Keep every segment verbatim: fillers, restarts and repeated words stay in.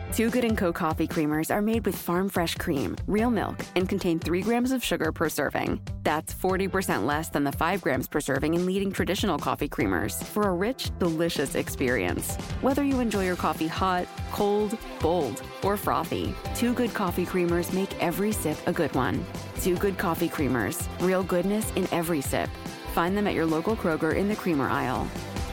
Two Good and Co. coffee creamers are made with farm fresh cream, real milk, and contain three grams of sugar per serving. That's forty percent less than the five grams per serving in leading traditional coffee creamers for a rich, delicious experience. Whether you enjoy your coffee hot, cold, bold, or frothy, Two Good coffee creamers make every sip a good one. Two Good coffee creamers, real goodness in every sip. Find them at your local Kroger in the creamer aisle.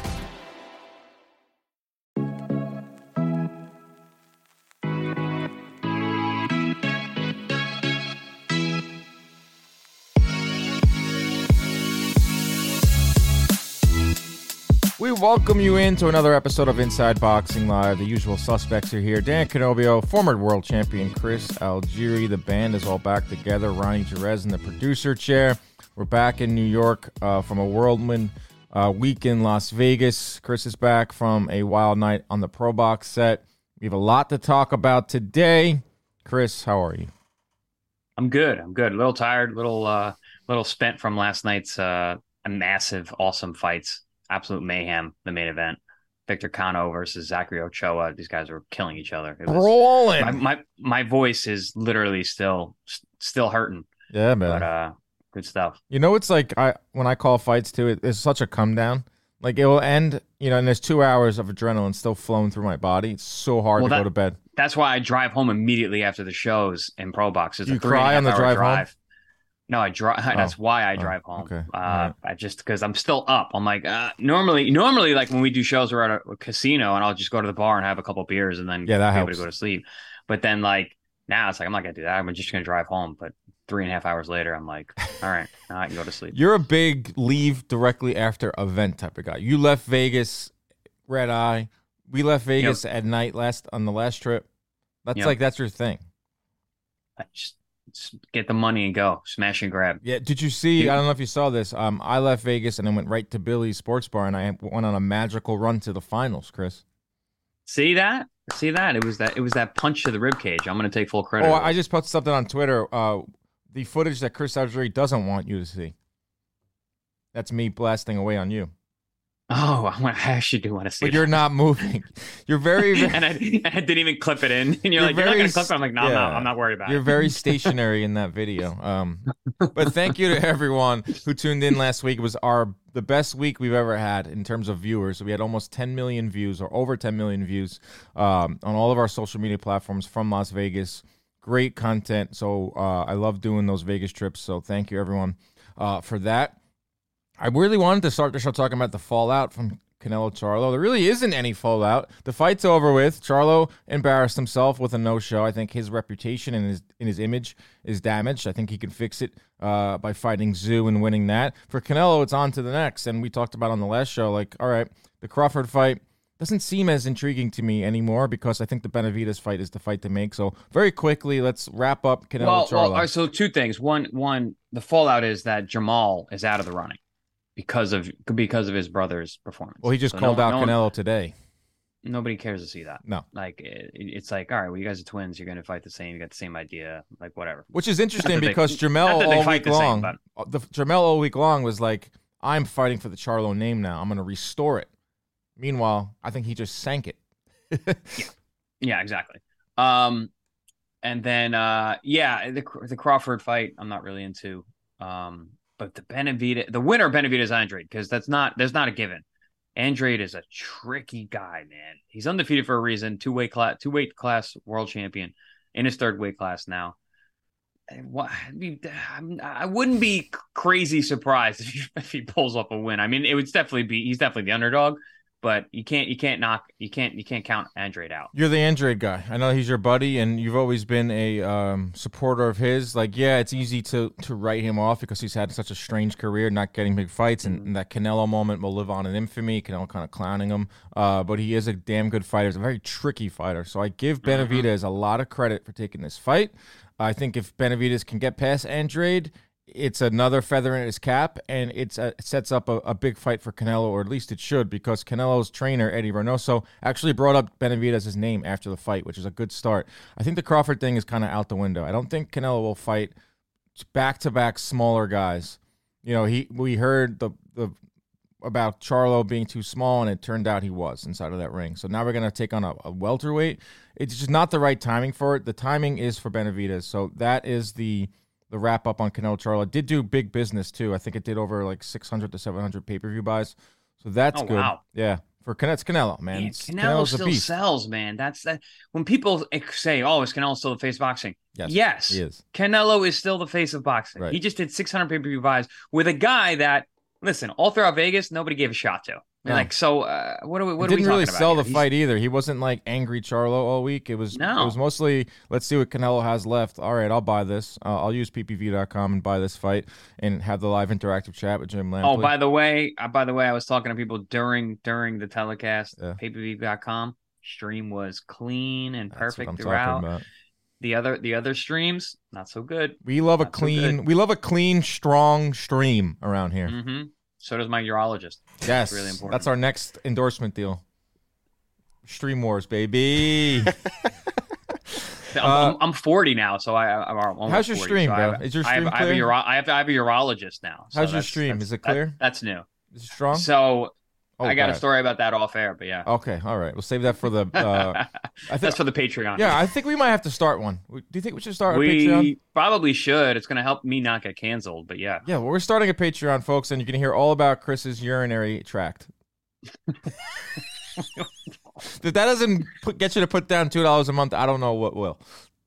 We welcome you into another episode of Inside Boxing Live. The usual suspects are here. Dan Canobio, former world champion Chris Algieri. The band is all back together. Ronnie Jerez in the producer chair. We're back in New York uh, from a whirlwind uh, week in Las Vegas. Chris is back from a wild night on the Pro Box set. We have a lot to talk about today. Chris, how are you? I'm good. I'm good. A little tired, little uh, little spent from last night's uh, massive, awesome fights. Absolute mayhem, the main event. Victor Cano versus Zachary Ochoa. These guys were killing each other. It was, Rolling. My, my my voice is literally still still hurting. Yeah, man. But uh, good stuff. You know, it's like I when I call fights too, it, it's such a come down. Like it will end, you know, and there's two hours of adrenaline still flowing through my body. It's so hard well, to that, go to bed. That's why I drive home immediately after the shows in Pro Box. It's you a three cry and a half on the hour drive, drive. home? No, I drive. Oh. That's why I drive oh, home. Okay. Uh, right. I just because I'm still up. I'm like, uh, normally, normally, like when we do shows, we're at a, a casino, and I'll just go to the bar and have a couple beers, and then yeah, that be helps. able to go to sleep. But then, like now, it's like I'm not gonna do that. I'm just gonna drive home. But three and a half hours later, I'm like, all right, now I can go to sleep. You're a big leave directly after event type of guy. You left Vegas, red eye. We left Vegas yep. at night last on the last trip. That's yep. like that's your thing. I just. Get the money and go smash and grab. Yeah. Did you see? I don't know if you saw this. Um, I left Vegas and then went right to Billy's Sports Bar, and I went on a magical run to the finals. Chris, see that? See that? It was that. It was that punch to the rib cage. I'm going to take full credit. Oh, I just posted something on Twitter. Uh, the footage that Chris Algieri doesn't want you to see. That's me blasting away on you. Oh, I, want, I actually do want to see But that. You're not moving. You're very... and, I, and I didn't even clip it in. And you're, you're like, very, you're not going to clip it? I'm like, no, yeah, I'm, not, I'm not worried about you're it. You're very stationary in that video. Um, but thank you to everyone who tuned in last week. It was our the best week we've ever had in terms of viewers. We had almost ten million views or over ten million views um, on all of our social media platforms from Las Vegas. Great content. So uh, I love doing those Vegas trips. So thank you, everyone, uh, for that. I really wanted to start the show talking about the fallout from Canelo Charlo. There really isn't any fallout. The fight's over with. Charlo embarrassed himself with a no-show. I think his reputation and his in his image is damaged. I think he can fix it uh, by fighting Zoo and winning that. For Canelo, it's on to the next. And we talked about on the last show, like, all right, the Crawford fight doesn't seem as intriguing to me anymore because I think the Benavidez fight is the fight to make. So very quickly, let's wrap up Canelo well, Charlo. Well, all right, so two things. One, one, the fallout is that Jamal is out of the running. Because of because of his brother's performance. Well, he just so called no, out no Canelo one, today. Nobody cares to see that. No. Like, it, it's like, all right, well, you guys are twins. You're going to fight the same. You got the same idea. Like, whatever. Which is interesting because they, Jamel all week long, same, but... the, Jamel all week long was like, I'm fighting for the Charlo name now. I'm going to restore it. Meanwhile, I think he just sank it. yeah. Yeah, exactly. Um, and then, uh, yeah, the the Crawford fight, I'm not really into. Um, But the Benavidez, the winner, Benavidez Andrade, because that's not, there's not a given. Andrade is a tricky guy, man. He's undefeated for a reason. Two weight class, two weight class world champion in his third weight class now. What, I, mean, I wouldn't be crazy surprised if he, if he pulls off a win. I mean, it would definitely be, he's definitely the underdog. But you can't, you can't knock, you can't, you can't count Andrade out. You're the Andrade guy. I know he's your buddy, and you've always been a um, supporter of his. Like, yeah, it's easy to to write him off because he's had such a strange career, not getting big fights, and, and that Canelo moment will live on in infamy. Canelo kind of clowning him, uh, but he is a damn good fighter. He's a very tricky fighter. So I give Benavidez mm-hmm. a lot of credit for taking this fight. I think if Benavidez can get past Andrade, it's another feather in his cap, and it's a, it sets up a, a big fight for Canelo, or at least it should, because Canelo's trainer, Eddie Reynoso, actually brought up Benavidez's name after the fight, which is a good start. I think the Crawford thing is kind of out the window. I don't think Canelo will fight back-to-back smaller guys. You know, he we heard the the about Charlo being too small, and it turned out he was inside of that ring. So now we're going to take on a, a welterweight. It's just not the right timing for it. The timing is for Benavidez. So that is the the wrap up on Canelo Charlo. It did do big business too. I think it did over like six hundred to seven hundred pay-per-view buys. So that's oh, good. Wow. Yeah. For Canelo, it's Canelo, man. Yeah, It's, Canelo Canelo's still a beast. sells, man. That's that. When people say, "Oh, is Canelo still the face of boxing?" Yes, yes, he is. Canelo is still the face of boxing. Right. He just did six hundred pay-per-view buys with a guy that, listen, all throughout Vegas, nobody gave a shot to. No. Like, so uh, what are we? What It are we didn't talking really about sell here? the He's- fight either. He wasn't like angry Charlo all week. It was No. it was mostly, let's see what Canelo has left. All right, I'll buy this. Uh, I'll use P P V dot com and buy this fight and have the live interactive chat with Jim Lampley. Oh, by the way, uh, by the way, I was talking to people during during the telecast. Yeah. pay per view dot com stream was clean and That's what perfect I'm throughout. talking about. The other the other streams not so good. We love a Not so clean, good. we love a clean, strong stream around here. hmm So does my urologist. Yes, really important. That's our next endorsement deal. Stream Wars, baby. I'm, Uh, I'm, I'm forty now, so I, I'm almost How's your forty, stream, so I bro? have- Is your I have, stream I have, a clear? uro- I have, I have a urologist now. so How's your that's- stream? that's- Is it that- clear? that's new. Is it strong? So Oh, I got a God. story about that off air, but yeah, Okay, all right. We'll save that for the. Uh, I think. that's for the Patreon. Yeah, I think we might have to start one. Do you think we should start a Patreon? we probably should. It's going to help me not get canceled, but yeah. Yeah, well, we're starting a Patreon, folks, and you can hear all about Chris's urinary tract. If that doesn't put, get you to put down two dollars a month, I don't know what will.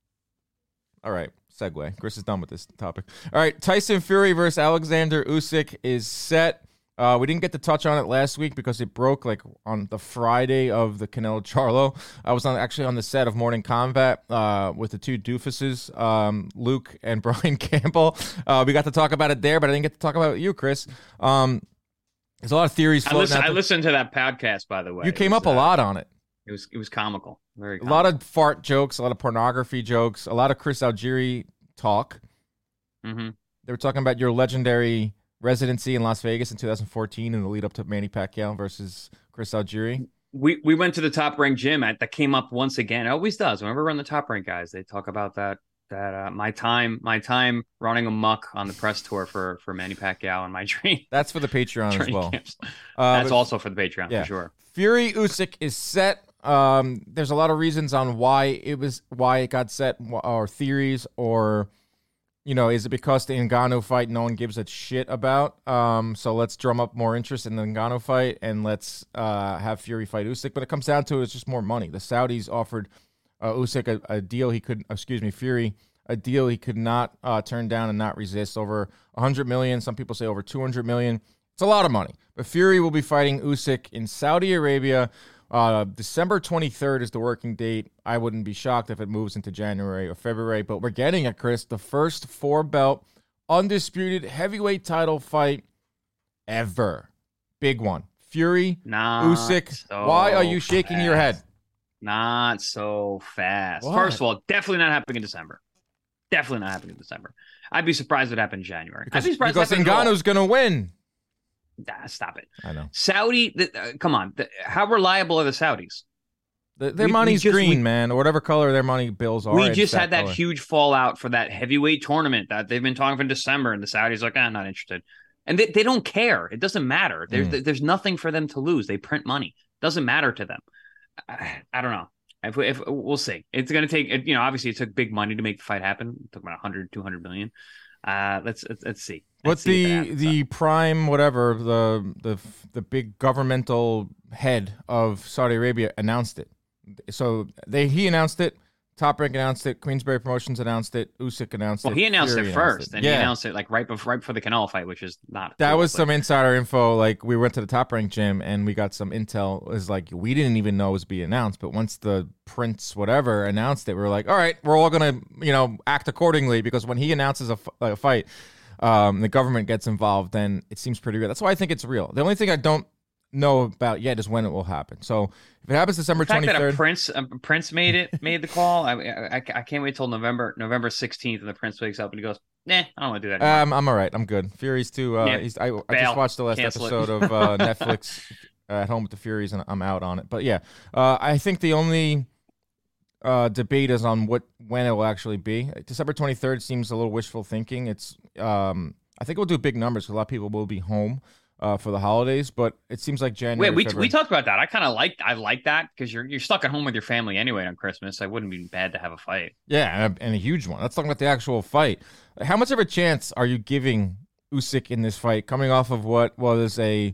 All right, segue. Chris is done with this topic. All right, Tyson Fury versus Alexander Usyk is set. Uh, we didn't get to touch on it last week because it broke like on the Friday of the Canelo Charlo. I was on actually on the set of Morning Combat uh, with the two doofuses, um, Luke and Brian Campbell. Uh, we got to talk about it there, but I didn't get to talk about it with you, Chris. Um, there's a lot of theories I, floating listen, out I there. listened to that podcast, by the way. You It came was, up a uh, lot on it. It was it was comical. Very A comical. lot of fart jokes, a lot of pornography jokes, a lot of Chris Algieri talk. Mm-hmm. They were talking about your legendary residency in Las Vegas in two thousand fourteen in the lead up to Manny Pacquiao versus Chris Algieri. We we went to the Top Rank gym at, that came up once again. It always does. Whenever we're on the Top Rank guys, they talk about that that uh, my time my time running amok on the press tour for for Manny Pacquiao and my dream. That's for the Patreon as training well. camps. Uh, That's but also for the Patreon yeah. for sure. Fury Usyk is set. Um, there's a lot of reasons on why it was why it got set, or theories, or you know, is it because the Ngannou fight no one gives a shit about? Um, so let's drum up more interest in the Ngannou fight and let's uh, have Fury fight Usyk. But it comes down to it's just more money. The Saudis offered uh, Usyk a, a deal he could, excuse me, Fury a deal he could not uh, turn down and not resist. Over one hundred million. Some people say over two hundred million. It's a lot of money. But Fury will be fighting Usyk in Saudi Arabia. Uh, December twenty-third is the working date. I wouldn't be shocked if it moves into January or February, but we're getting it, Chris. The first four-belt, undisputed heavyweight title fight ever. Big one. Fury, Not Usyk. so Why are you shaking your head? fast. Not so fast. Why? First of all, definitely not happening in December. Definitely not happening in December. I'd be surprised if it happened in January. Because, I'd be surprised because if it happened at all. Ngannou's going to win. Nah, stop it. I know. Saudi, the, uh, come on. The, how reliable are the Saudis? The, their We- we money's just- green, we- man, or whatever color their money bills are. we it's just had that color. huge fallout for that heavyweight tournament that they've been talking for December, and the Saudis are like, ah, I'm not interested. And they, they don't care. It doesn't matter. There's Mm. there's nothing for them to lose. They print money. Doesn't matter to them. I, I don't know. If, if we'll see, it's going to take. You know, obviously, it took big money to make the fight happen. It took about one hundred, two hundred million. Uh, let's let's, let's see. Let's What's see if it the happens. the prime whatever the the the big governmental head of Saudi Arabia announced it? So they he announced it. Top Rank announced it. Queensberry Promotions announced it. Usyk announced Well, it. he announced Fury it first, it. and yeah. he announced it like right before right before the Canelo fight, which is not. That cool, was but- some insider info. Like we went to the Top Rank gym and we got some intel. It was like we didn't even know it was being announced, but once the Prince whatever announced it, we were like, all right, we're all gonna you know act accordingly because when he announces a, f- a fight, um, the government gets involved, then it seems pretty real. That's why I think it's real. The only thing I don't know about yet is when it will happen. So if it happens December The fact twenty that a third, Prince a Prince made it made the call. I, I I can't wait till November November sixteenth, and the Prince wakes up and he goes, "Nah, I don't want to do that." anymore." um, I'm all right. I'm good. Fury's too. Uh, Yeah. he's, I, I Bail. just watched the last Cancel it. episode of uh, Netflix uh, at Home with the Furies, and I'm out on it. But yeah, uh, I think the only uh, debate is on what when it will actually be. December twenty-third seems a little wishful thinking. It's um, I think we'll do big numbers because a lot of people will be home. uh, for the holidays, but it seems like January. Wait, we February. we talked about that. I kind of like I like that because you're you're stuck at home with your family anyway on Christmas. So it wouldn't be bad to have a fight. Yeah, and a, and a huge one. Let's talk about the actual fight. How much of a chance are you giving Usyk in this fight, coming off of what was a,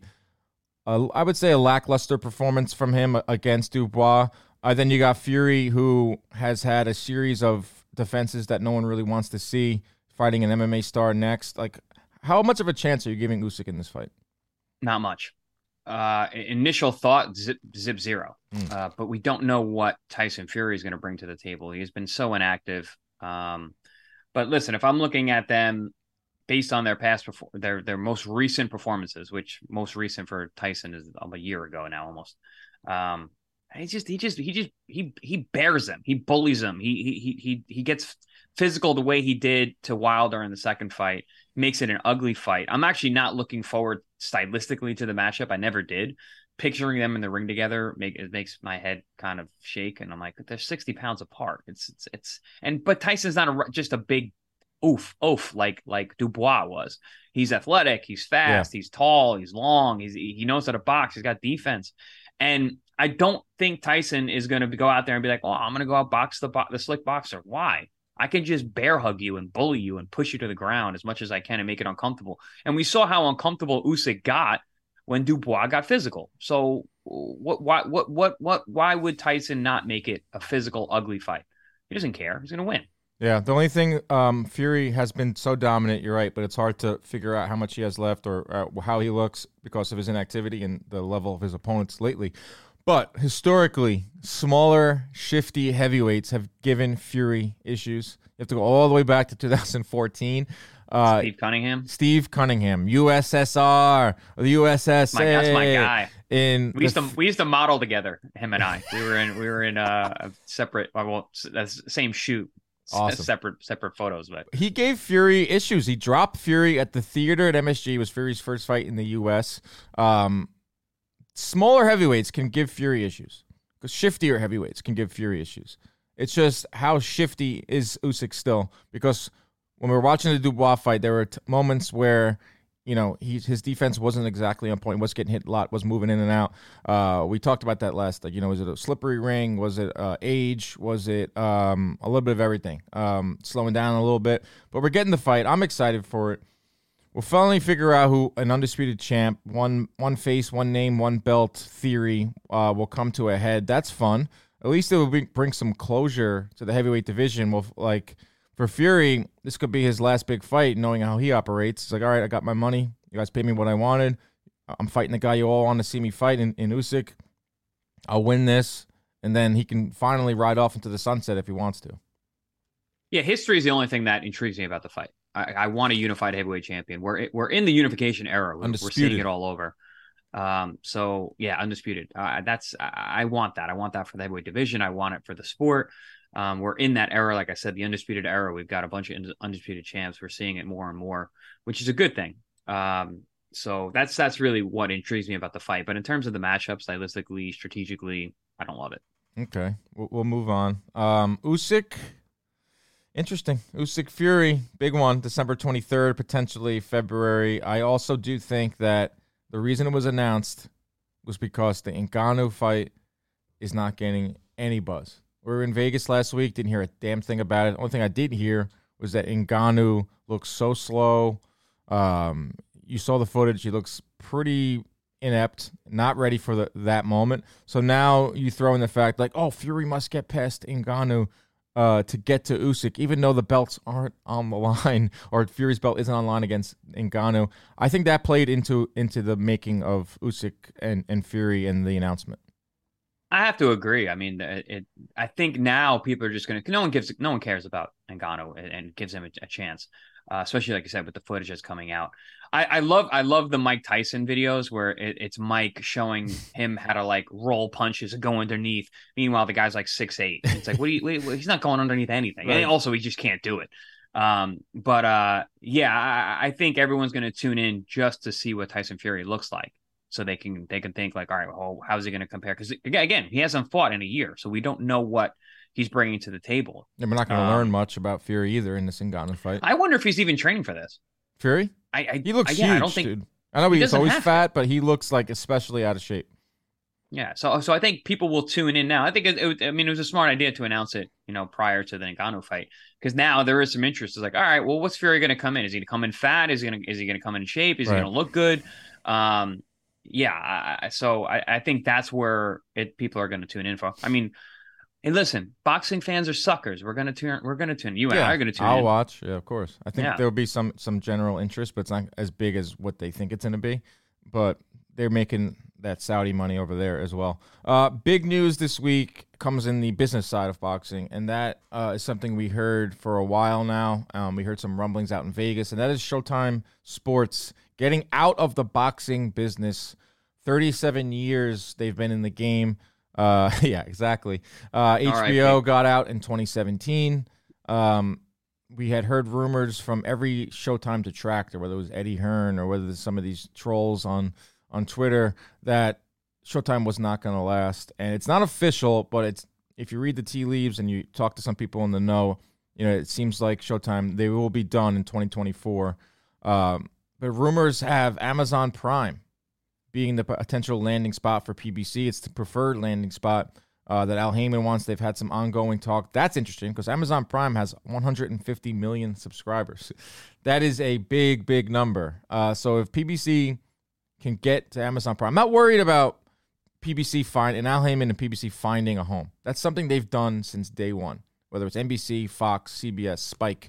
a I would say, a lackluster performance from him against Dubois? Uh, then you got Fury, who has had a series of defenses that no one really wants to see, fighting an M M A star next. Like, how much of a chance are you giving Usyk in this fight? Not much. Uh, initial thought, zip, zip zero. Mm. Uh, but we don't know what Tyson Fury is going to bring to the table. He has been so inactive. Um, but listen, if I'm looking at them based on their past, perfor- their their most recent performances, which most recent for Tyson is a year ago now almost. Um, he just he just he just he he bears them. He bullies them. He he he he gets physical the way he did to Wilder in the second fight. Makes it an ugly fight. I'm actually not looking forward stylistically to the matchup. I never did. Picturing them in the ring together make it makes my head kind of shake, and I'm like, they're sixty pounds apart. It's it's it's and but Tyson's not a, just a big oof oof like like Dubois was. He's athletic. He's fast. Yeah. He's tall. He's long. He's he knows how to box. He's got defense, and I don't think Tyson is going to go out there and be like, oh, I'm going to go out box the bo- the slick boxer. Why? I can just bear hug you and bully you and push you to the ground as much as I can and make it uncomfortable. And we saw how uncomfortable Usyk got when Dubois got physical. So what, what, what, what, what, why would Tyson not make it a physical, ugly fight? He doesn't care. He's going to win. Yeah. The only thing, um, Fury has been so dominant. You're right, but it's hard to figure out how much he has left or uh, how he looks because of his inactivity and the level of his opponents lately. But historically, smaller, shifty heavyweights have given Fury issues. You have to go all the way back to two thousand fourteen. Uh, Steve Cunningham? Steve Cunningham, U S S R, the U S S A. My, that's my guy. In we used to we used to model together, him and I. We were in we were in uh, a separate, well, that's same shoot. Awesome. Separate separate photos, but he gave Fury issues. He dropped Fury at the theater at M S G. It was Fury's first fight in the U S. Um, Smaller heavyweights can give Fury issues because shiftier heavyweights can give Fury issues. It's just how shifty is Usyk still, because when we were watching the Dubois fight, there were t- moments where, you know, he, his defense wasn't exactly on point, was getting hit a lot, was moving in and out. Uh, we talked about that last, like, you know, was it a slippery ring? Was it uh, age? Was it um, a little bit of everything? Um, slowing down a little bit. But we're getting the fight. I'm excited for it. We'll finally figure out who an undisputed champ, one one face, one name, one belt theory uh, will come to a head. That's fun. At least it will be, bring some closure to the heavyweight division. Well, like for Fury, this could be his last big fight, knowing how he operates. It's like, all right, I got my money. You guys paid me what I wanted. I'm fighting the guy you all want to see me fight in, in Usyk. I'll win this, and then he can finally ride off into the sunset if he wants to. Yeah, history is the only thing that intrigues me about the fight. I, I want a unified heavyweight champion. We're we're in the unification era. We're, we're seeing it all over. Um, so yeah, undisputed. Uh, that's I, I want that. I want that for the heavyweight division. I want it for the sport. Um, we're in that era, like I said, the undisputed era. We've got a bunch of undisputed champs. We're seeing it more and more, which is a good thing. Um, so that's that's really what intrigues me about the fight. But in terms of the matchup, stylistically, strategically, I don't love it. Okay, we'll, we'll move on. Um, Usyk. Interesting. Usyk Fury, big one, December twenty-third, potentially February. I also do think that the reason it was announced was because the Ngannou fight is not getting any buzz. We were in Vegas last week, didn't hear a damn thing about it. The only thing I did hear was that Ngannou looks so slow. Um, you saw the footage. He looks pretty inept, not ready for the, that moment. So now you throw in the fact, like, oh, Fury must get past Ngannou. Uh, to get to Usyk, even though the belts aren't on the line, or Fury's belt isn't on the line against Ngannou. I think that played into into the making of Usyk and, and Fury and the announcement. I have to agree. I mean, it, it I think now people are just going to, no one gives, no one cares about Ngannou and, and gives him a, a chance, uh, especially like I said, with the footage that's coming out. I, I love, I love the Mike Tyson videos where it, it's Mike showing him how to like roll punches and go underneath. Meanwhile, the guy's like six eight. It's like, what do you, wait, he's not going underneath anything. Right. And also, he just can't do it. Um, but uh, yeah, I, I think everyone's going to tune in just to see what Tyson Fury looks like. So they can they can think like, all right, well, how's he going to compare? Because again, he hasn't fought in a year, so we don't know what he's bringing to the table. Yeah, we're not going to um, learn much about Fury either in this Ngannou fight. I wonder if he's even training for this. Fury? I, I he looks I, huge, yeah, I don't think, dude. I know He he's doesn't always have fat, but he looks like especially out of shape. Yeah, so so I think people will tune in now. I think it, it, I mean it was a smart idea to announce it, you know, prior to the Ngannou fight, because now there is some interest. It's like, all right, well, what's Fury going to come in? Is he going to come in fat? Is he going to is he going to come in shape? Is Right. he going to look good? Um, yeah. I, so I, I think that's where it people are going to tune in for. I mean, hey, listen, boxing fans are suckers. We're going to tune. We're going to tune. You and Yeah, I are going to tune I'll in. watch. Yeah, of course. I think Yeah. there'll be some some general interest, but it's not as big as what they think it's going to be. But they're making that Saudi money over there as well. Uh, big news this week comes in the business side of boxing, and that uh, is something we heard for a while now. Um, we heard some rumblings out in Vegas, and that is Showtime Sports getting out of the boxing business. thirty-seven years they've been in the game. Uh, yeah, exactly. Uh, H B O got out in twenty seventeen. Um, we had heard rumors from every Showtime detractor, whether it was Eddie Hearn or whether it was some of these trolls on on Twitter, that Showtime was not going to last. And it's not official, but it's if you read the tea leaves and you talk to some people in the know, you know, it seems like Showtime, they will be done in twenty twenty-four. Um, but rumors have Amazon Prime being the potential landing spot for P B C. It's the preferred landing spot uh, that Al Heyman wants. They've had some ongoing talk. That's interesting because Amazon Prime has one hundred fifty million subscribers. That is a big, big number. Uh, so if P B C can get to Amazon Prime, I'm not worried about P B C find and Al Heyman and P B C finding a home. That's something they've done since day one. Whether it's N B C, Fox, C B S, Spike,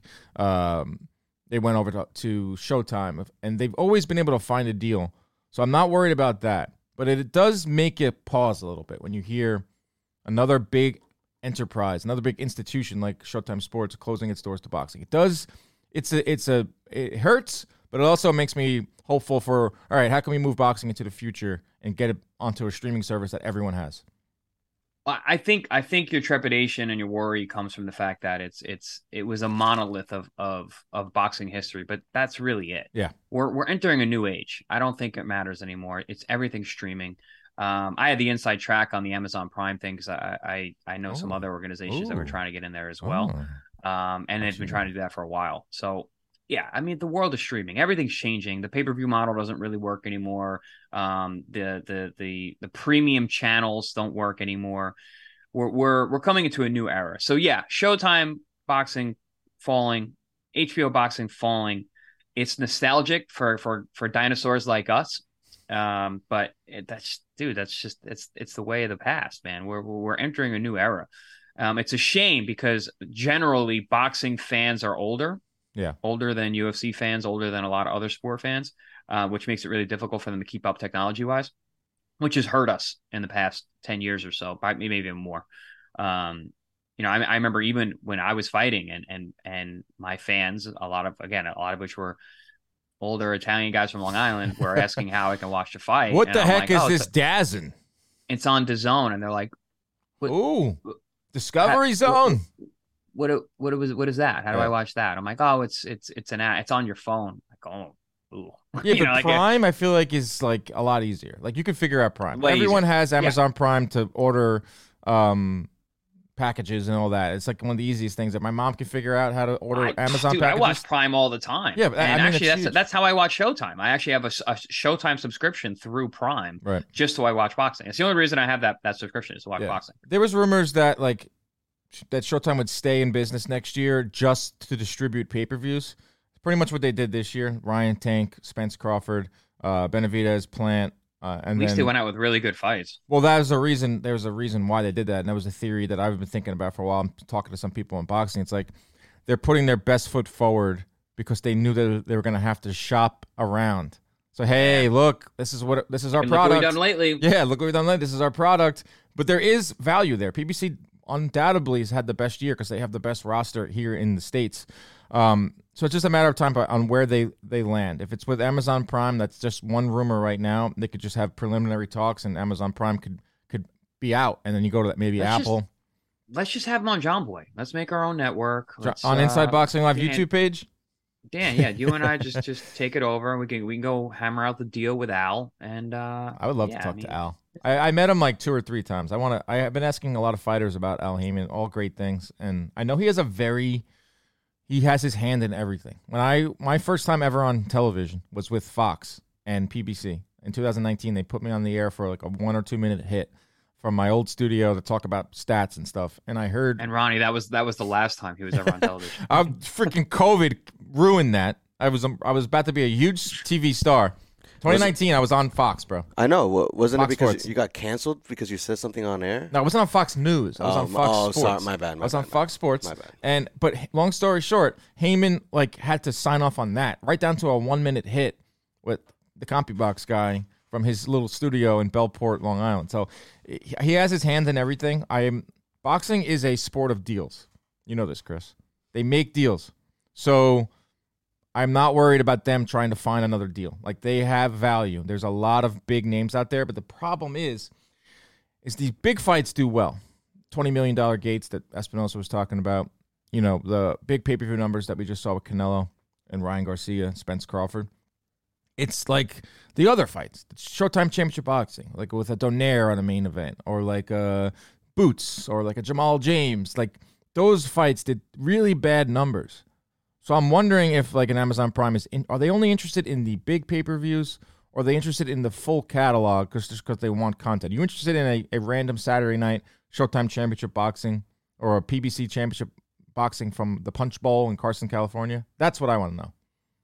um, they went over to, to Showtime, and they've always been able to find a deal. So I'm not worried about that. But it, it does make you pause a little bit when you hear another big enterprise, another big institution like Showtime Sports closing its doors to boxing. It does. It's a. It's a. It hurts, but it also makes me hopeful for, all right, how can we move boxing into the future and get it onto a streaming service that everyone has? I think I think your trepidation and your worry comes from the fact that it's it's it was a monolith of of of boxing history, but that's really it. Yeah, we're we're entering a new age. I don't think it matters anymore. It's everything streaming. Um, I had the inside track on the Amazon Prime thing because I, I I know oh. some other organizations Ooh. that were trying to get in there as well, oh. um, and it's been trying to do that for a while. So. Yeah, I mean, the world is streaming. Everything's changing. The pay-per-view model doesn't really work anymore. Um, the the the the premium channels don't work anymore. We're we're we're coming into a new era. So yeah, Showtime boxing falling, H B O boxing falling. It's nostalgic for for for dinosaurs like us. Um, but it, that's dude, that's just it's it's the way of the past, man. We're we're entering a new era. Um, it's a shame because generally boxing fans are older. Yeah, older than U F C fans, older than a lot of other sport fans, uh, which makes it really difficult for them to keep up technology-wise, which has hurt us in the past ten years or so, maybe even more. Um, you know, I, I remember even when I was fighting and and and my fans, a lot of, again, a lot of which were older Italian guys from Long Island, were asking how I can watch the fight. What and the I'm heck like, is oh, this it's, DAZN? It's on DAZN, and they're like, "Ooh, Discovery Zone." What, What what was what is that? How do yeah. I watch that? I'm like, oh, it's it's it's an ad. It's on your phone. Like, oh, ooh. Yeah, you but know, like Prime, a, I feel like is like a lot easier. Like you can figure out Prime. Way Everyone easier. has Amazon yeah. Prime to order um, packages and all that. It's like one of the easiest things that my mom can figure out how to order I, Amazon dude, packages. I watch Prime all the time. Yeah, but and I mean, actually, that's huge. that's how I watch Showtime. I actually have a, a Showtime subscription through Prime, right? Just so I watch boxing. It's the only reason I have that that subscription is to watch yeah. boxing. There was rumors that like. that Showtime would stay in business next year just to distribute pay-per-views. It's pretty much what they did this year. Ryan Tank, Spence Crawford, uh, Benavidez, Plant, uh, and at least then, they went out with really good fights. Well, that was a reason. There was a reason why they did that, and that was a theory that I've been thinking about for a while. I'm talking to some people in boxing. It's like they're putting their best foot forward because they knew that they were going to have to shop around. So hey, yeah. look, this is what this is our and product. Look what we've done lately. Yeah, look what we've done lately. This is our product, but there is value there. P B C undoubtedly has had the best year because they have the best roster here in the States. Um, so it's just a matter of time on where they, they land. If it's with Amazon Prime, that's just one rumor right now. They could just have preliminary talks and Amazon Prime could could be out. And then you go to maybe let's Apple. Just, let's just have them on John Boy. Let's make our own network. Let's, on Inside uh, Boxing Live Dan, YouTube page? Dan, yeah, you and I just, just take it over. And we can we can go hammer out the deal with Al. And uh, I would love yeah, to talk I mean, to Al. I, I met him like two or three times. I want to. I have been asking a lot of fighters about Al Heyman, all great things, and I know he has a very, he has his hand in everything. When I my first time ever on television was with Fox, and P B C. In two thousand nineteen, they put me on the air for like a one or two minute hit from my old studio to talk about stats and stuff. And I heard, And Ronnie, that was that was the last time he was ever on television. I freaking COVID ruined that. I was I was about to be a huge T V star. twenty nineteen, I was on Fox, bro. I know. Wa- Wasn't Fox it because Sports. you got canceled because you said something on air? No, I wasn't on Fox News. I was Oh, on Fox oh, Sports. sorry, my bad, my I was bad, on my Fox Sports. My bad. And but long story short, Heyman like had to sign off on that, right down to a one minute hit with the CompuBox guy from his little studio in Bellport, Long Island. So he has his hand in everything. I am boxing is a sport of deals. You know this, Chris. They make deals. So I'm not worried about them trying to find another deal. Like, they have value. There's a lot of big names out there, but the problem is, is these big fights do well. twenty million dollars gates that Espinosa was talking about. You know, the big pay-per-view numbers that we just saw with Canelo and Ryan Garcia, Spence Crawford. It's like the other fights, Showtime Championship Boxing, like with a Donaire on a main event, or like a Boots, or like a Jamal James. Like, those fights did really bad numbers. So I'm wondering if like an Amazon Prime is, in, are they only interested in the big pay-per-views, or are they interested in the full catalog because just because they want content? Are you interested in a, a random Saturday night Showtime Championship Boxing or a P B C Championship Boxing from the Punch Bowl in Carson, California? That's what I want to know.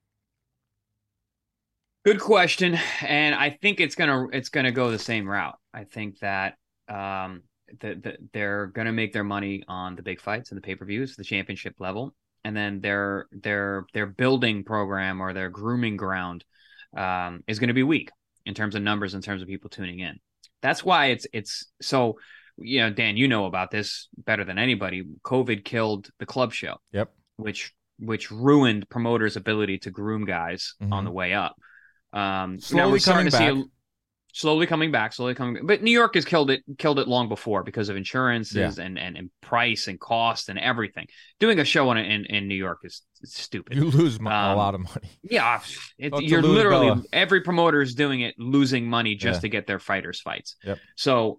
Good question, and I think it's gonna it's gonna go the same route. I think that um, the, the, they're gonna make their money on the big fights and the pay-per-views, the championship level, and then their their their building program or their grooming ground um, is going to be weak in terms of numbers, in terms of people tuning in. That's why it's it's so. You know, Dan, you know about this better than anybody. COVID killed the club show. Yep. Which which ruined promoters' ability to groom guys Mhm. on the way up. Um, Slowly now we're starting coming to see a, slowly coming back, slowly coming back. But New York has killed it, killed it long before because of insurances Yeah. and, and and price and cost and everything. Doing a show in in, in New York is stupid. You lose mo- a Um, lot of money. Yeah, it, Talk to you're Louis literally Bella. every promoter is doing it, losing money just Yeah. to get their fighters fights. Yep. So,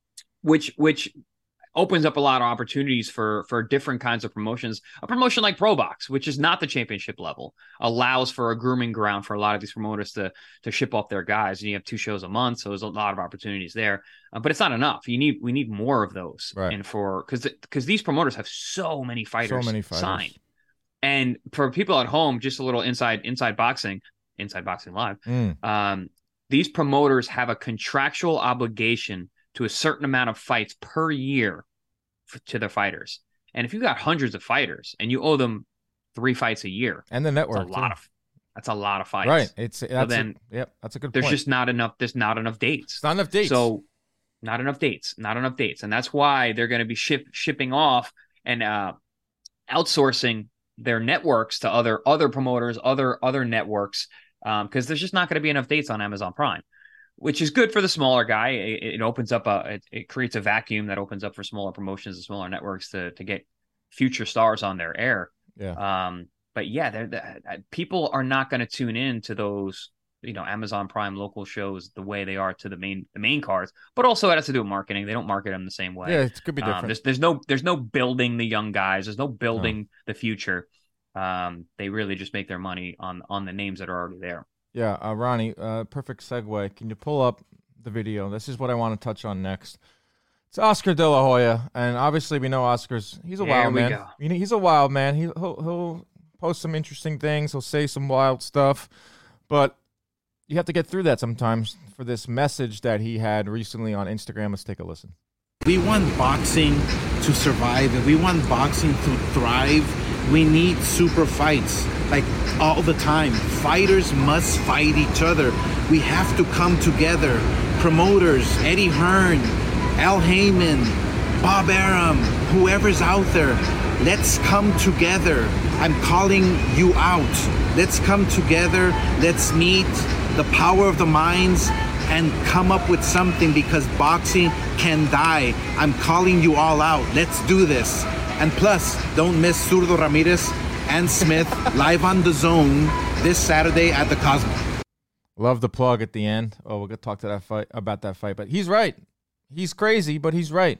which which opens up a lot of opportunities for for different kinds of promotions. A promotion like ProBox, which is not the championship level, allows for a grooming ground for a lot of these promoters to to ship off their guys. And you have two shows a month, so there's a lot of opportunities there. Uh, but it's not enough. You need we need more of those. Right. And for because because these promoters have so many fighters, So many fighters. signed. And for people at home, just a little inside inside boxing, inside boxing live. Mm. Um, these promoters have a contractual obligation to a certain amount of fights per year for, to their fighters. And if you've got hundreds of fighters and you owe them three fights a year, And the network. that's a lot too. of that's a lot of fights. Right. It's that's then a, yep. That's a good There's point. just not enough. There's not enough dates. It's not enough dates. So not enough dates. Not enough dates, and that's why they're going to be ship, shipping off and uh, outsourcing their networks to other other promoters, other other networks, because um, there's just not going to be enough dates on Amazon Prime, which is good for the smaller guy. It, it opens up a it, it creates a vacuum that opens up for smaller promotions and smaller networks to to get future stars on their air. yeah. Um, but yeah, they're, they're, people are not going to tune in to those, you know, Amazon Prime local shows the way they are to the main the main cards. But also, it has to do with marketing. They don't market them the same way. Yeah, it could be Um, different. there's there's no there's no building the young guys. There's no building the future. Um, they really just make their money on on the names that are already there. Yeah, uh, Ronnie, uh, perfect segue. Can you pull up the video? This is what I want to touch on next. It's Oscar De La Hoya, and obviously we know Oscar's. He's a There wild we man. go. You know, he's a wild man. He, he'll he'll post some interesting things. He'll say some wild stuff, but you have to get through that sometimes. For this message that he had recently on Instagram, let's take a listen. We want boxing to survive. If we want boxing to thrive, we need super fights, like all the time. Fighters must fight each other. We have to come together. Promoters, Eddie Hearn, Al Heyman, Bob Arum, whoever's out there, let's come together. I'm calling you out. Let's come together. Let's meet the power of the minds and come up with something, because boxing can die. I'm calling you all out. Let's do this. And plus, don't miss Zurdo Ramirez and Smith live on the Zone this Saturday at the Cosmo. Love the plug at the end. Oh, we'll get talk to that fight about that fight, but he's right. He's crazy, but he's right.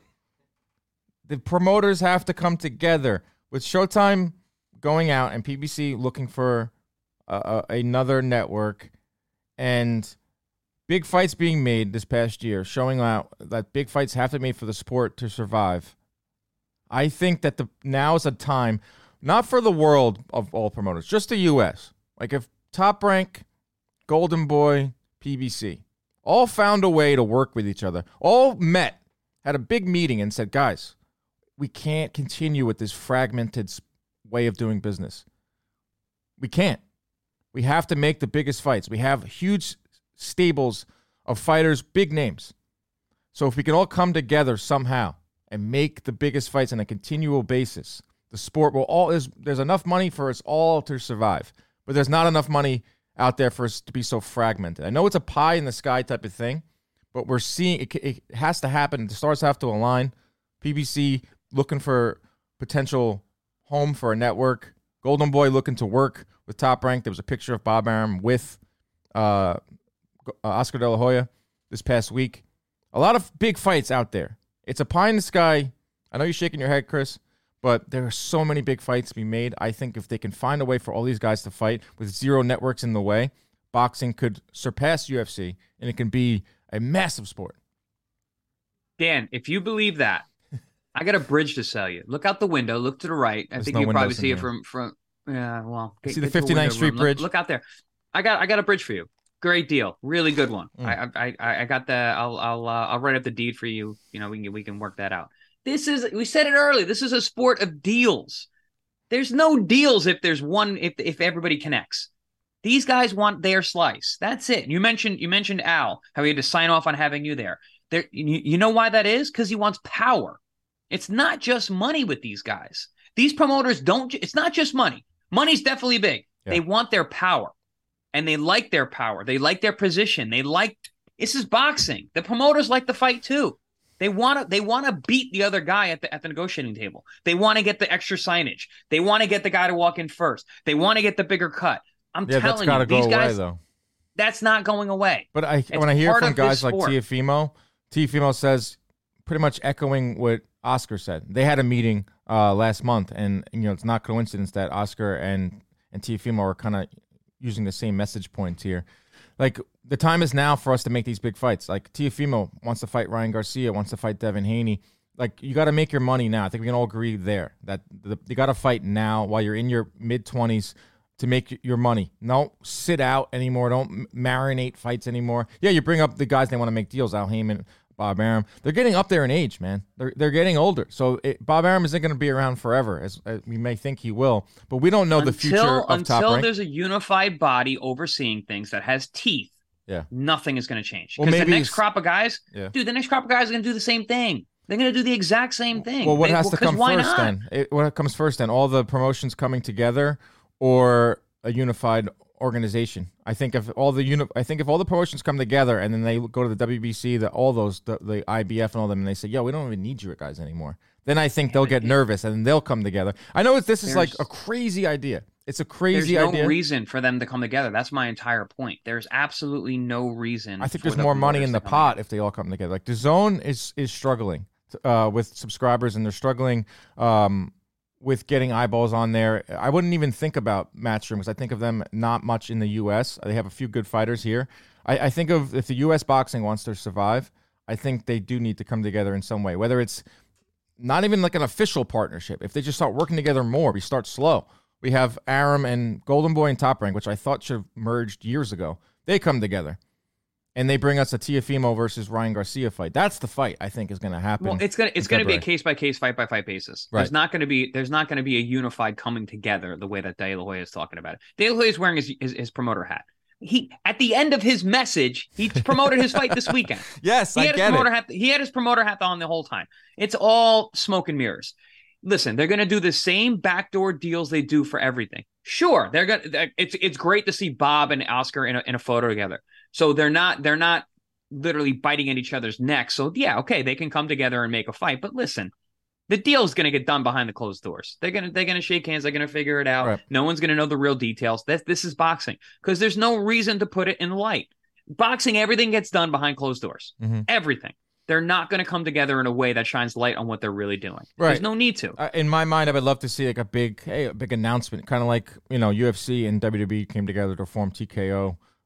The promoters have to come together. With Showtime going out and P B C looking for uh, uh, another network, and big fights being made this past year, showing out that big fights have to be made for the sport to survive. I think that the now is a time, not for the world of all promoters, just the U S. Like if Top Rank, Golden Boy, P B C, all found a way to work with each other, all met, had a big meeting and said, guys, we can't continue with this fragmented way of doing business. We can't. We have to make the biggest fights. We have huge stables of fighters, big names. So if we can all come together somehow and make the biggest fights on a continual basis, the sport will all, there's, there's enough money for us all to survive, but there's not enough money out there for us to be so fragmented. I know it's a pie in the sky type of thing, but we're seeing it, it has to happen. The stars have to align. P B C looking for potential home for a network. Golden Boy looking to work with Top Rank. There was a picture of Bob Arum with uh, Oscar De La Hoya this past week. A lot of big fights out there. It's a pie in the sky. I know you're shaking your head, Chris, but there are so many big fights to be made. I think if they can find a way for all these guys to fight with zero networks in the way, boxing could surpass U F C, and it can be a massive sport. Dan, if you believe that, I got a bridge to sell you. Look out the window. Look to the right. I There's think no you probably windows in see it here. from from. Yeah, well, See get- the get to a fifty-ninth window Street room. Bridge? Look, look out there. I got I got a bridge for you. Great deal. Really good one. Mm. I, I I I got the. I'll I'll uh, I'll write up the deed for you. You know, we can we can work that out. This is we said it early. This is a sport of deals. There's no deals if there's one if if everybody connects. These guys want their slice. That's it. You mentioned you mentioned Al, how he had to sign off on having you there. There, you, you know why that is? Because he wants power. It's not just money with these guys. These promoters don't. It's not just money. Money's definitely big. Yeah. They want their power, and they like their power. They like their position. They like. This is boxing. The promoters like the fight too. They want to. They want to beat the other guy at the at the negotiating table. They want to get the extra signage. They want to get the guy to walk in first. They want to get the bigger cut. I'm Yeah, that's telling got to you, go these away, guys. though. That's not going away. But I, It's when I hear part from of this guys like sport. Teofimo, Teofimo says pretty much echoing what Oscar said. They had a meeting uh, last month, and you know it's not coincidence that Oscar and and Teofimo are kind of using the same message points here. Like the time is now for us to make these big fights. Like Teofimo wants to fight Ryan Garcia, wants to fight Devin Haney. Like you got to make your money now. I think we can all agree there that the, you got to fight now while you're in your mid twenties. To make your money. Don't sit out anymore. Don't marinate fights anymore. Yeah, you bring up the guys they want to make deals. Al Heyman, Bob Arum. They're getting up there in age, man. They're they're getting older. So it, Bob Arum isn't going to be around forever, as, as we may think he will. But we don't know the until, future of until Top Rank. there's a unified body overseeing things that has teeth. Yeah. Nothing is going to change. Well, Because the maybe next it's- crop of guys, Yeah. dude, the next crop of guys are going to do the same thing. They're going to do the exact same thing. Well, what They- has to 'cause come why first not? then? It, what comes first then? All the promotions coming together, or a unified organization? I think if all the uni- I think if all the promotions come together and then they go to the W B C, the all those the, the I B F and all them, and they say, "Yo, we don't even need you guys anymore." Then I think they'll get nervous and then they'll come together. I know it's, this is like There's- a crazy idea. It's a There's crazy no idea. reason for them to come together. That's my entire point. There's absolutely no reason. I think for there's the more money promoters in to the come pot together. if they all come together. Like the zone is is struggling uh, with subscribers, and they're struggling um, with getting eyeballs on there. I wouldn't even think about Matchroom because I think of them not much in the U S. They have a few good fighters here. I, I think of if the U S boxing wants to survive, I think they do need to come together in some way, whether it's not even like an official partnership. If they just start working together more, we start slow. We have Arum and Golden Boy and Top Rank, which I thought should have merged years ago. They come together. And they bring us a Teofimo versus Ryan Garcia fight. That's the fight I think is going to happen. Well, it's gonna it's in gonna be a February. case by case, fight by fight basis. Right. There's not gonna be there's not gonna be a unified coming together the way that De La Hoya is talking about it. De La Hoya is wearing his, his his promoter hat. He at the end of his message, he promoted his fight this weekend. Yes, He I had his get promoter it. hat. He had his promoter hat on the whole time. It's all smoke and mirrors. Listen, they're going to do the same backdoor deals they do for everything. Sure, they're going. to It's it's great to see Bob and Oscar in a in a photo together. So they're not they're not literally biting at each other's necks. So yeah, okay, they can come together and make a fight. But listen, the deal is going to get done behind the closed doors. They're gonna they're gonna shake hands. They're gonna figure it out. Right. No one's going to know the real details. This this is boxing because there's no reason to put it in the light. Boxing, everything gets done behind closed doors. Mhm. Everything. They're not going to come together in a way that shines light on what they're really doing. Right. There's no need to. Uh, in my mind, I would love to see like a big, hey, a big announcement, kind of like you know U F C and W W E came together to form T K O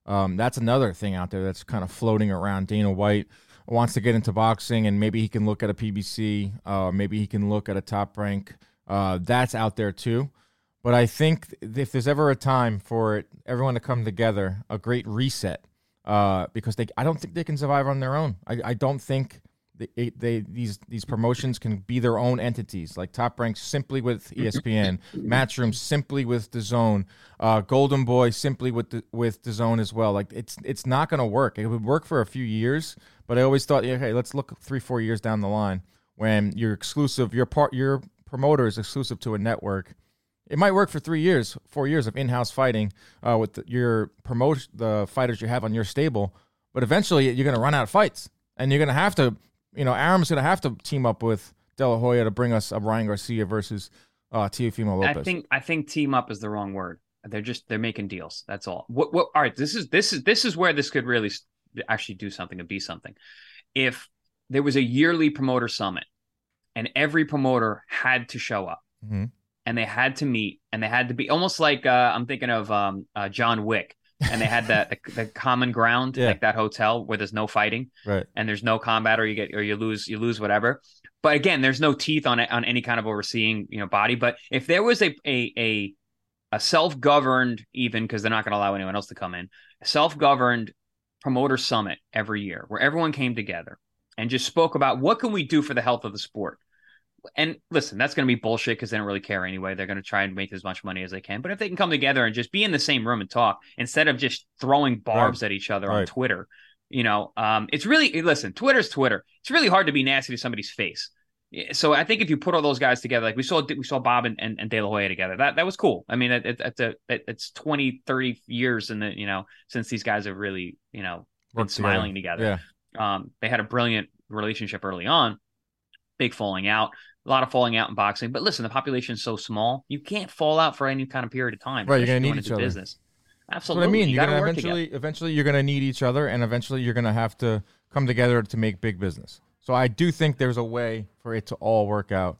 Um, that's another thing out there that's kind of floating around. Dana White wants to get into boxing, and maybe he can look at a P B C, uh, maybe he can look at a Top Rank. Uh, that's out there too. But I think if there's ever a time for it, everyone to come together, a great reset, uh, because they, I don't think they can survive on their own. I, I don't think they, they these these promotions can be their own entities. Like Top Rank simply with E S P N, Matchroom simply with DAZN, uh, Golden Boy simply with the, with DAZN as well. Like it's it's not going to work. It would work for a few years, but I always thought, okay, let's look three four years down the line when you're exclusive, your part your promoter is exclusive to a network. It might work for three years, four years of in-house fighting uh, with the, your promote the fighters you have on your stable, but eventually you're going to run out of fights, and you're going to have to, you know, Aram's going to have to team up with De La Hoya to bring us a Ryan Garcia versus uh, Teofimo Lopez. I think I think team up is the wrong word. They're just they're making deals. That's all. What what? All right, this is this is this is where this could really actually do something and be something. If there was a yearly promoter summit, and every promoter had to show up. Mm-hmm. And they had to meet, and they had to be almost like uh, I'm thinking of um, uh, John Wick, and they had that the, the common ground, yeah. like that hotel where there's no fighting, right? And there's no combat, or you get or you lose, you lose whatever. But again, there's no teeth on it on any kind of overseeing, you know, body. But if there was a a a, a self-governed, even because they're not going to allow anyone else to come in, a self-governed promoter summit every year where everyone came together and just spoke about what can we do for the health of the sport. And listen, that's going to be bullshit because they don't really care anyway. They're going to try and make as much money as they can. But if they can come together and just be in the same room and talk instead of just throwing barbs right. at each other right. on Twitter, you know, um, it's really, listen, Twitter's Twitter. It's really hard to be nasty to somebody's face. So I think if you put all those guys together, like we saw, we saw Bob and, and, and De La Hoya together, that, that was cool. I mean, it, it, it's a, it, it's twenty, thirty years in the, you know, since these guys have really, you know, been Work smiling together. together. Yeah. Um, they had a brilliant relationship early on, big falling out. A lot of falling out in boxing, but listen, the population is so small, you can't fall out for any kind of period of time. Right, you're gonna need each other. Business. Absolutely. That's what I mean, you you're gonna eventually, together. eventually, you're gonna need each other, and eventually, you're gonna have to come together to make big business. So I do think there's a way for it to all work out,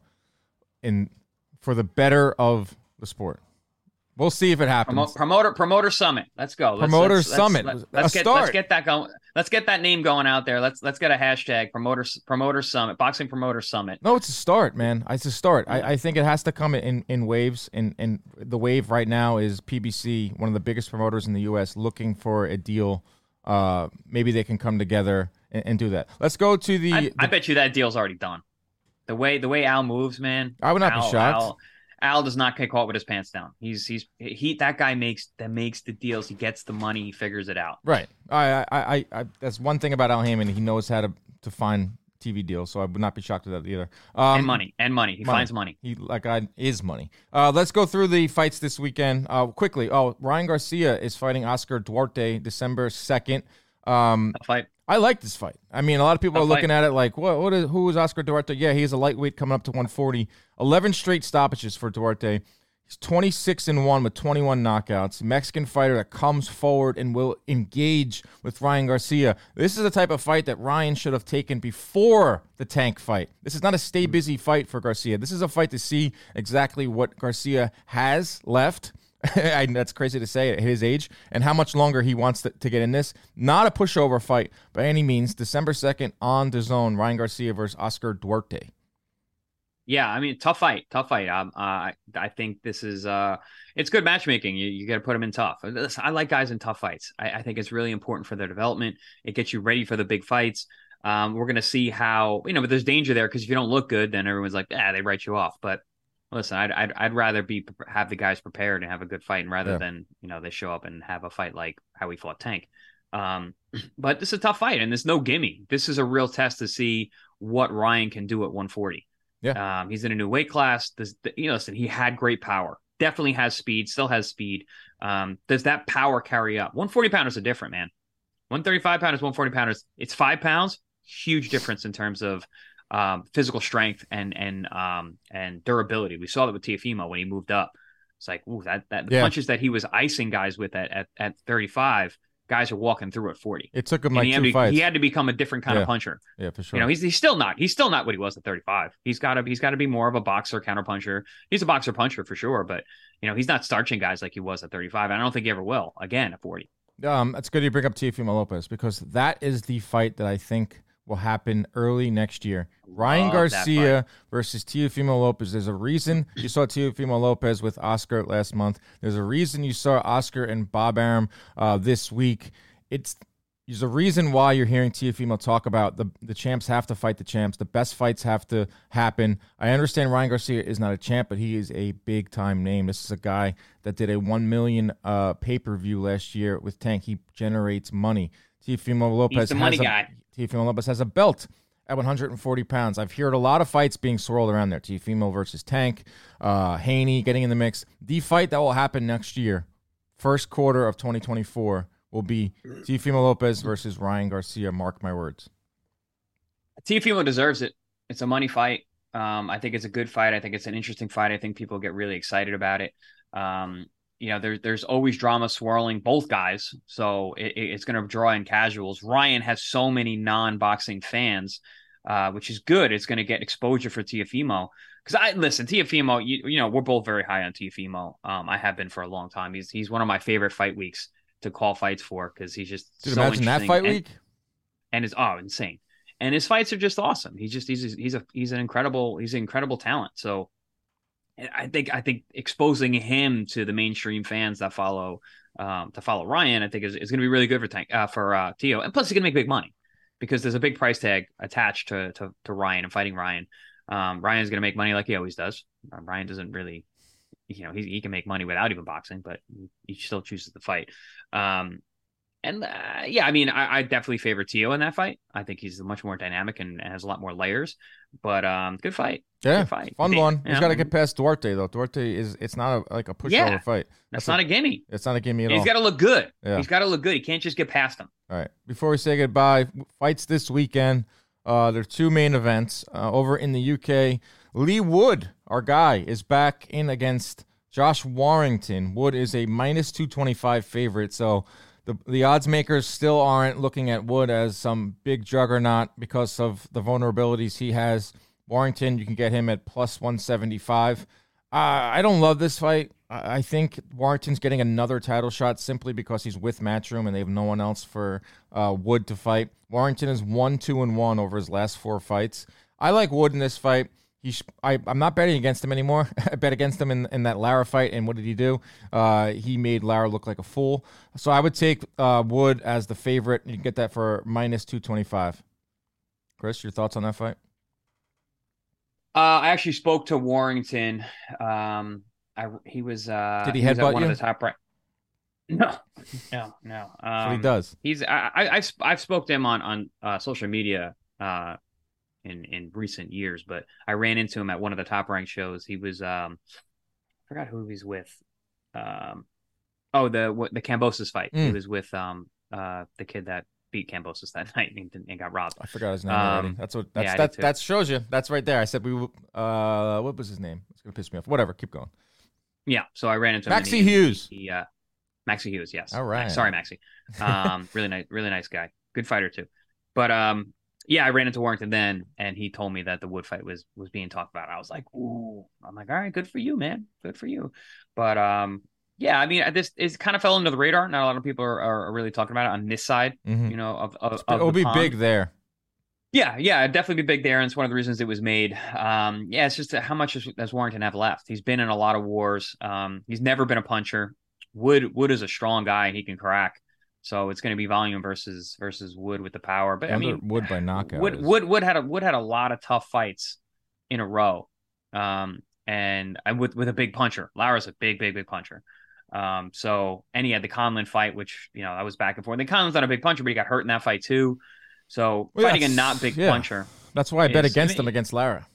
in for the better of the sport. We'll see if it happens. Promo- promoter, promoter summit. Let's go. Let's, promoter let's, summit. Let's, let's, let's get, start. let's get that going. Let's get that name going out there. Let's let's get a hashtag promoter promoter summit, boxing promoter summit. No, it's a start, man. It's a start. I, I think it has to come in, in waves. And and the wave right now is P B C, one of the biggest promoters in the U S, looking for a deal. Uh, maybe they can come together and, and do that. Let's go to the, I, the. I bet you that deal's already done. The way the way Al moves, man. I would not Al, be shocked. Al, Al does not get caught with his pants down. He's he's he that guy makes that makes the deals. He gets the money. He figures it out. Right. I I I, I that's one thing about Al Heyman. He knows how to, to find T V deals. So I would not be shocked at that either. Um, and money and money. He money. finds money. He that guy is money. Uh, let's go through the fights this weekend. Uh, quickly. Oh, Ryan Garcia is fighting Oscar Duarte December second. Um, a fight. I like this fight. I mean, a lot of people a are looking fight. at it like, what? What is? Who is Oscar Duarte? Yeah, he's a lightweight coming up to one forty. eleven straight stoppages for Duarte. He's twenty-six and one with twenty-one knockouts. Mexican fighter that comes forward and will engage with Ryan Garcia. This is the type of fight that Ryan should have taken before the Tank fight. This is not a stay busy fight for Garcia. This is a fight to see exactly what Garcia has left. I, that's crazy to say at his age, and how much longer he wants to, to get in this. Not a pushover fight by any means. December second on DAZN, Ryan Garcia versus Oscar Duarte. Yeah, I mean, tough fight, tough fight. Um, uh, I think this is uh, it's good matchmaking. You you got to put them in tough. Listen, I like guys in tough fights. I, I think it's really important for their development. It gets you ready for the big fights. Um, we're gonna see how you know, but there's danger there because if you don't look good, then everyone's like, ah, they write you off. But listen, I'd I'd, I'd rather be have the guys prepared and have a good fight, and rather yeah. than you know they show up and have a fight like how we fought Tank. Um, but this is a tough fight, and there's no gimme. This is a real test to see what Ryan can do at one forty. Yeah, um, he's in a new weight class. This, you know, listen, he had great power. Definitely has speed. Still has speed. Um, does that power carry up? one forty pounders are different, man. one thirty-five pounders, one forty pounders. It's five pounds. Huge difference in terms of um, physical strength and and um, and durability. We saw that with Teofimo when he moved up. It's like, ooh, that that the yeah. punches that he was icing guys with at at, at thirty-five. Guys are walking through at forty. It took him like two to, fights. He had to become a different kind yeah. of puncher. Yeah, for sure. You know, he's he's still not. He's still not what he was at thirty-five. He's got to he's got to be more of a boxer, counter puncher. He's a boxer puncher for sure, but you know, he's not starching guys like he was at thirty-five. I don't think he ever will again at forty. Um, it's good you bring up Teofimo Lopez because that is the fight that I think will happen early next year. Ryan Garcia versus Teofimo Lopez. There's a reason you saw Teofimo Lopez with Oscar last month. There's a reason you saw Oscar and Bob Arum uh, this week. It's There's a reason why you're hearing Teofimo talk about the, the champs have to fight the champs. The best fights have to happen. I understand Ryan Garcia is not a champ, but he is a big-time name. This is a guy that did a one million dollars uh, pay-per-view last year with Tank. He generates money. Teofimo Lopez, He's the money has a, guy. Teofimo Lopez has a belt at one hundred forty pounds. I've heard a lot of fights being swirled around there. Teofimo versus Tank, uh, Haney getting in the mix. The fight that will happen next year, first quarter of twenty twenty-four, will be Teofimo Lopez versus Ryan Garcia. Mark my words. Teofimo deserves it. It's a money fight. Um, I think it's a good fight. I think it's an interesting fight. I think people get really excited about it. Um, you know, there's there's always drama swirling both guys, so it, it's going to draw in casuals. Ryan has so many non-boxing fans, uh, which is good. It's going to get exposure for Teofimo. Because I listen, Teofimo, you, you know, we're both very high on Teofimo. Um, I have been for a long time. He's he's one of my favorite fight weeks to call fights for because he's just Dude, so imagine that fight and, week. And it's oh insane. And his fights are just awesome. He's just he's he's a he's an incredible he's an incredible talent. So I think I think exposing him to the mainstream fans that follow um, to follow Ryan, I think is, is going to be really good for Tank uh, for uh, Teo. And plus, he's going to make big money because there's a big price tag attached to to, to Ryan and fighting Ryan. Um, Ryan's going to make money like he always does. Uh, Ryan doesn't really, you know, he he can make money without even boxing, but he still chooses to fight. Um, And uh, yeah, I mean, I, I definitely favor Teo in that fight. I think he's much more dynamic and, and has a lot more layers. But um, good fight. Yeah, good fight. fun They, one. He's know, got to get past Duarte though. Duarte is it's not a, like a pushover Yeah, fight. That's, That's not a, a gimme. It's not a gimme at He's all. got to look good. Yeah. He's got to look good. He can't just get past him. All right. Before we say goodbye, fights this weekend. Uh, there are two main events uh, over in the U K. Lee Wood, our guy, is back in against Josh Warrington. Wood is a minus two twenty-five favorite, so the the odds makers still aren't looking at Wood as some big juggernaut because of the vulnerabilities he has. Warrington, you can get him at plus one seventy-five. Uh, I don't love this fight. I I think Warrington's getting another title shot simply because he's with Matchroom and they have no one else for uh, Wood to fight. Warrington is one, two, and one over his last four fights. I like Wood in this fight. He sh- I, I'm not betting against him anymore. I bet against him in, in that Lara fight, and what did he do? Uh, he made Lara look like a fool. So I would take uh, Wood as the favorite. You can get that for minus two twenty-five. Chris, your thoughts on that fight? Uh, I actually spoke to Warrington. Um, I he was uh, Did he, he was at headbutt one you? of the top right. No, no, no. Um, That's what he does. He's I, I I've I've spoke to him on on uh, social media uh in in recent years, but I ran into him at one of the top ranked shows. He was um I forgot who he was with. Um oh the what the Cambosis fight. Mm. He was with um uh the kid that beat Cambosis that night and, and got robbed. I forgot his name Um, already. That's what that's yeah, I that did too. that shows you. That's right there. I said we uh what was his name? It's gonna piss me off. Whatever, keep going. Yeah, so I ran into him. and Maxi he- Hughes. He, uh, Maxi Hughes, yes. All right. Sorry, Maxi. Um, really nice, really nice guy. Good fighter too. But um, yeah, I ran into Warrington then, and he told me that the Wood fight was was being talked about. I was like, ooh. I'm like, all right, good for you, man. Good for you. But um, yeah, I mean, this it kind of fell under the radar. Not a lot of people are, are really talking about it on this side, Mhm. you know, of of, It of will the be pond. big there. Yeah, yeah, it'd definitely be big there, and it's one of the reasons it was made. Um, yeah, it's just that how much does, does Warrington have left? He's been in a lot of wars. Um, he's never been a puncher. Wood Wood is a strong guy, and he can crack. So it's going to be volume versus versus Wood with the power. But I Under mean, Wood by knockout. Wood is- Wood Wood had a Wood had a lot of tough fights in a row, um, and I with with a big puncher. Lara's a big, big, big puncher. Um, so and he had the Conlon fight, which you know I was back and forth. And Conlon's not a big puncher, but he got hurt in that fight too. So Well, fighting a that's- not big yeah. puncher. That's why I bet is- against I mean- him against Lara.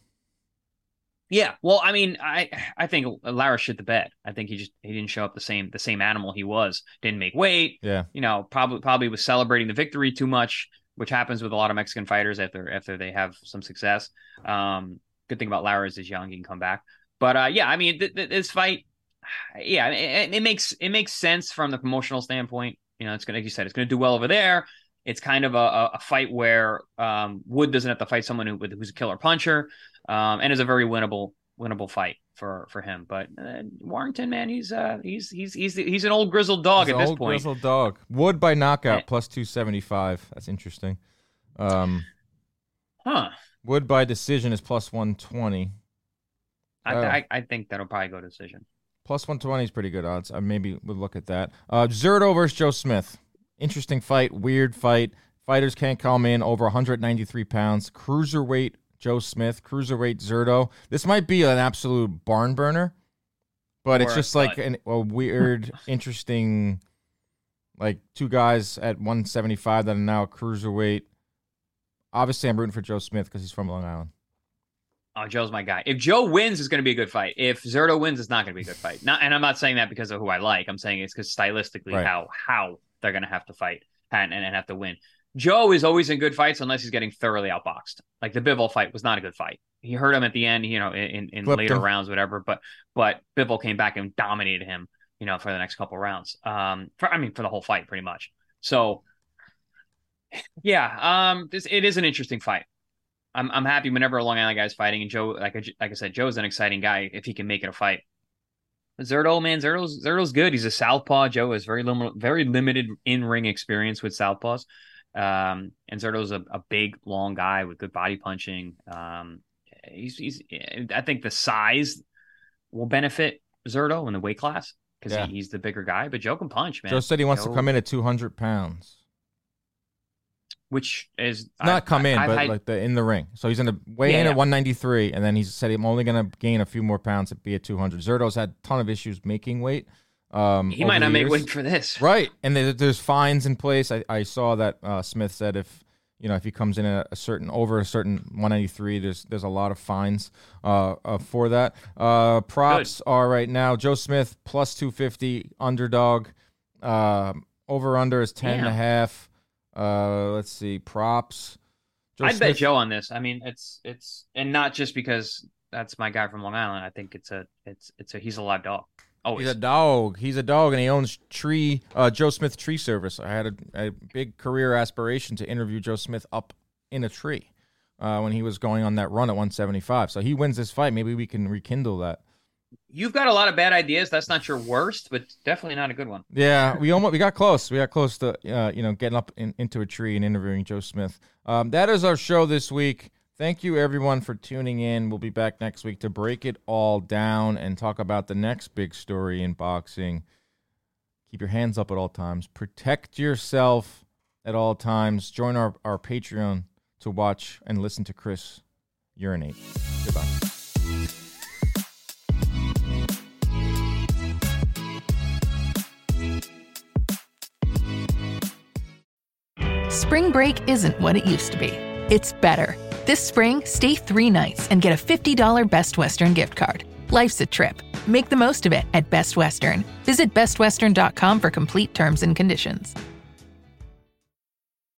Yeah, well, I mean, I I think Lara shit the bed. I think he just he didn't show up the same the same animal he was. Didn't make weight. Yeah. You know, probably probably was celebrating the victory too much, which happens with a lot of Mexican fighters after after they have some success. Um, good thing about Lara is he's young, he can come back. But uh, yeah, I mean, th- th- this fight, yeah, it, it makes it makes sense from the promotional standpoint. You know, it's gonna, like you said, it's gonna do well over there. It's kind of a, a fight where um, Wood doesn't have to fight someone who, who's a killer puncher, um, and is a very winnable winnable fight for for him. But uh, Warrington, man, he's uh he's he's he's he's an old grizzled dog He's at an this old point. grizzled dog. Wood by knockout Eh. plus two seventy-five. That's interesting. Um, Huh. Wood by decision is plus one twenty. I, Oh. I I think that'll probably go decision. Plus one twenty is pretty good odds. I maybe would look at that. Uh, Zurdo versus Joe Smith. Interesting fight. Weird fight. Fighters can't come in over one hundred ninety-three pounds. Cruiserweight Joe Smith. Cruiserweight Zurdo. This might be an absolute barn burner, but it's Or a just like stud. an, a weird, interesting, like two guys at one seventy-five that are now cruiserweight. Obviously, I'm rooting for Joe Smith because he's from Long Island. Oh, Joe's my guy. If Joe wins, it's going to be a good fight. If Zurdo wins, it's not going to be a good fight. Not, and I'm not saying that because of who I like. I'm saying it's because stylistically Right. how how they're going to have to fight and, and, and have to win. Joe is always in good fights unless he's getting thoroughly outboxed. Like the Bivol fight was not a good fight. He hurt him at the end, you know, in, in Flipped later him. rounds, whatever. But but Bivol came back and dominated him, you know, for the next couple rounds. Um, for I mean, for the whole fight, pretty much. So, yeah, um, this it is an interesting fight. I'm I'm happy whenever a Long Island guy's fighting, and Joe, like I, like I said, Joe's an exciting guy if he can make it a fight. Zurdo, man, Zurdo's Zurdo's good. He's a southpaw. Joe has very lim- very limited in ring experience with southpaws, um, and Zurdo's a, a big, long guy with good body punching. Um, he's he's I think the size will benefit Zurdo in the weight class because Yeah. he, he's the bigger guy. But Joe can punch, man. Joe said he wants to Joe- come in at two hundred pounds. which is Not I- come in, I- I've but had- like the in the ring. So he's going to weigh Yeah, in yeah. at one ninety-three, and then he said I'm only going to gain a few more pounds to be at two hundred. Zurdo's had a ton of issues making weight. Um, he over might the not make years. weight for this. Right, and there, there's fines in place. I, I saw that uh, Smith said if you know if he comes in at a certain over a certain one ninety-three, there's there's a lot of fines uh, uh for that. Uh, props are right now Joe Smith plus two fifty underdog. Uh, over under is ten and a Damn. half. Uh, let's see props. Joe I'd bet Smith- Joe on this. I mean, it's it's and not just because that's my guy from Long Island. I think it's a it's it's a he's a live dog. Always. He's a dog. He's a dog, and he owns Tree uh, Joe Smith Tree Service. I had a, a big career aspiration to interview Joe Smith up in a tree uh, when he was going on that run at one seventy-five. So he wins this fight. Maybe we can rekindle that. You've got a lot of bad ideas. That's not your worst, but definitely not a good one. Yeah, we almost we got close. We got close to uh, you know getting up in, into a tree and interviewing Joe Smith. Um, that is our show this week. Thank you everyone for tuning in. We'll be back next week to break it all down and talk about the next big story in boxing. Keep your hands up at all times. Protect yourself at all times. Join our, our Patreon to watch and listen to Chris urinate. Goodbye. Spring break isn't what it used to be. It's better. This spring, stay three nights and get a fifty dollars Best Western gift card. Life's a trip. Make the most of it at Best Western. Visit best western dot com for complete terms and conditions.